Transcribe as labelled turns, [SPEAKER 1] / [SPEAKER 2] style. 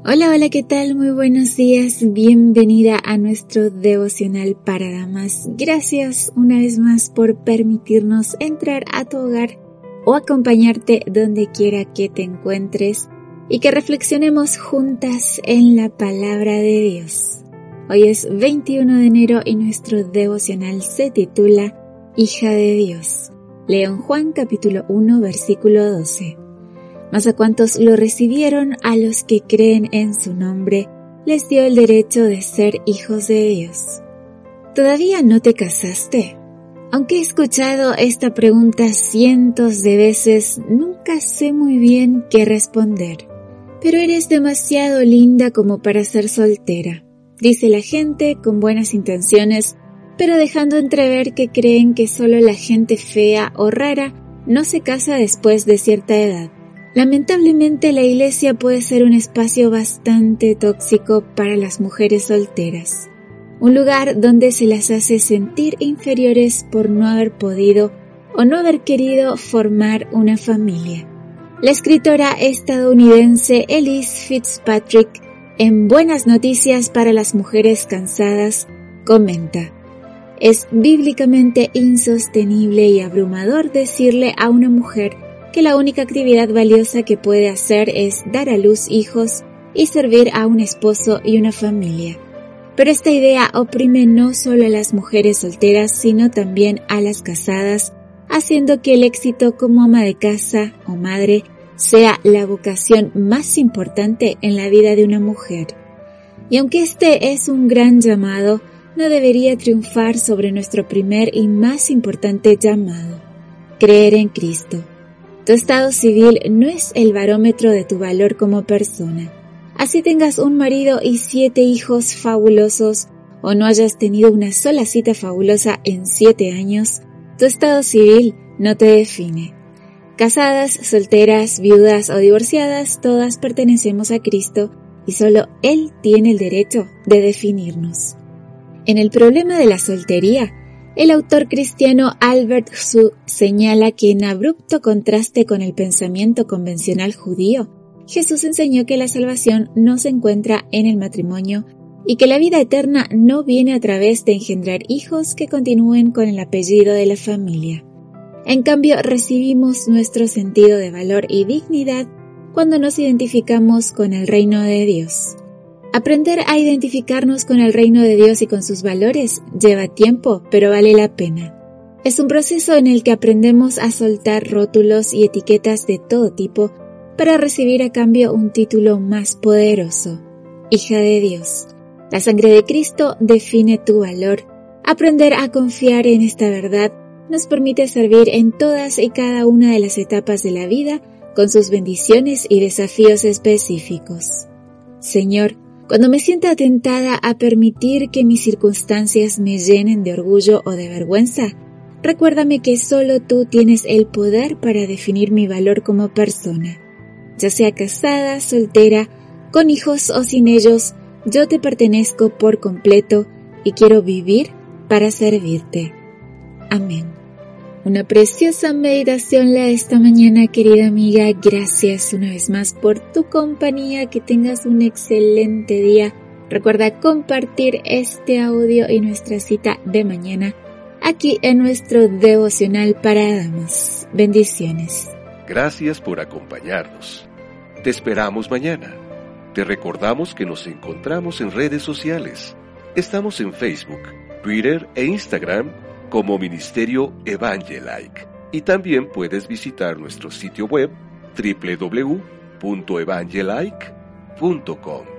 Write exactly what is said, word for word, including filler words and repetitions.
[SPEAKER 1] Hola, hola, ¿qué tal? Muy buenos días. Bienvenida a nuestro devocional para damas. Gracias una vez más por permitirnos entrar a tu hogar o acompañarte donde quiera que te encuentres y que reflexionemos juntas en la palabra de Dios. Hoy es veintiuno de enero y nuestro devocional se titula Hija de Dios. Leo en Juan capítulo uno versículo doce. Mas a cuantos lo recibieron, a los que creen en su nombre, les dio el derecho de ser hijos de Dios. ¿Todavía no te casaste? Aunque he escuchado esta pregunta cientos de veces, nunca sé muy bien qué responder. Pero eres demasiado linda como para ser soltera, dice la gente con buenas intenciones, pero dejando entrever que creen que solo la gente fea o rara no se casa después de cierta edad. Lamentablemente, la iglesia puede ser un espacio bastante tóxico para las mujeres solteras, un lugar donde se las hace sentir inferiores por no haber podido o no haber querido formar una familia. La escritora estadounidense Elyse Fitzpatrick, en Buenas Noticias para las Mujeres Cansadas, comenta: es bíblicamente insostenible y abrumador decirle a una mujer que la única actividad valiosa que puede hacer es dar a luz hijos y servir a un esposo y una familia. Pero esta idea oprime no solo a las mujeres solteras, sino también a las casadas, haciendo que el éxito como ama de casa o madre sea la vocación más importante en la vida de una mujer. Y aunque este es un gran llamado, no debería triunfar sobre nuestro primer y más importante llamado: creer en Cristo. Tu estado civil no es el barómetro de tu valor como persona. Así tengas un marido y siete hijos fabulosos o no hayas tenido una sola cita fabulosa en siete años, tu estado civil no te define. Casadas, solteras, viudas o divorciadas, todas pertenecemos a Cristo y solo Él tiene el derecho de definirnos. En el problema de la soltería, el autor cristiano Albert Hsu señala que en abrupto contraste con el pensamiento convencional judío, Jesús enseñó que la salvación no se encuentra en el matrimonio y que la vida eterna no viene a través de engendrar hijos que continúen con el apellido de la familia. En cambio, recibimos nuestro sentido de valor y dignidad cuando nos identificamos con el reino de Dios. Aprender a identificarnos con el reino de Dios y con sus valores lleva tiempo, pero vale la pena. Es un proceso en el que aprendemos a soltar rótulos y etiquetas de todo tipo para recibir a cambio un título más poderoso: hija de Dios. La sangre de Cristo define tu valor. Aprender a confiar en esta verdad nos permite servir en todas y cada una de las etapas de la vida con sus bendiciones y desafíos específicos. Señor, cuando me sienta tentada a permitir que mis circunstancias me llenen de orgullo o de vergüenza, recuérdame que solo tú tienes el poder para definir mi valor como persona. Ya sea casada, soltera, con hijos o sin ellos, yo te pertenezco por completo y quiero vivir para servirte. Amén. Una preciosa meditación la de esta mañana, querida amiga. Gracias una vez más por tu compañía. Que tengas un excelente día. Recuerda compartir este audio y nuestra cita de mañana aquí en nuestro devocional para damas. Bendiciones.
[SPEAKER 2] Gracias por acompañarnos. Te esperamos mañana. Te recordamos que nos encontramos en redes sociales. Estamos en Facebook, Twitter e Instagram como Ministerio Evangelike, y también puedes visitar nuestro sitio web doble u doble u doble u punto evangelike punto com.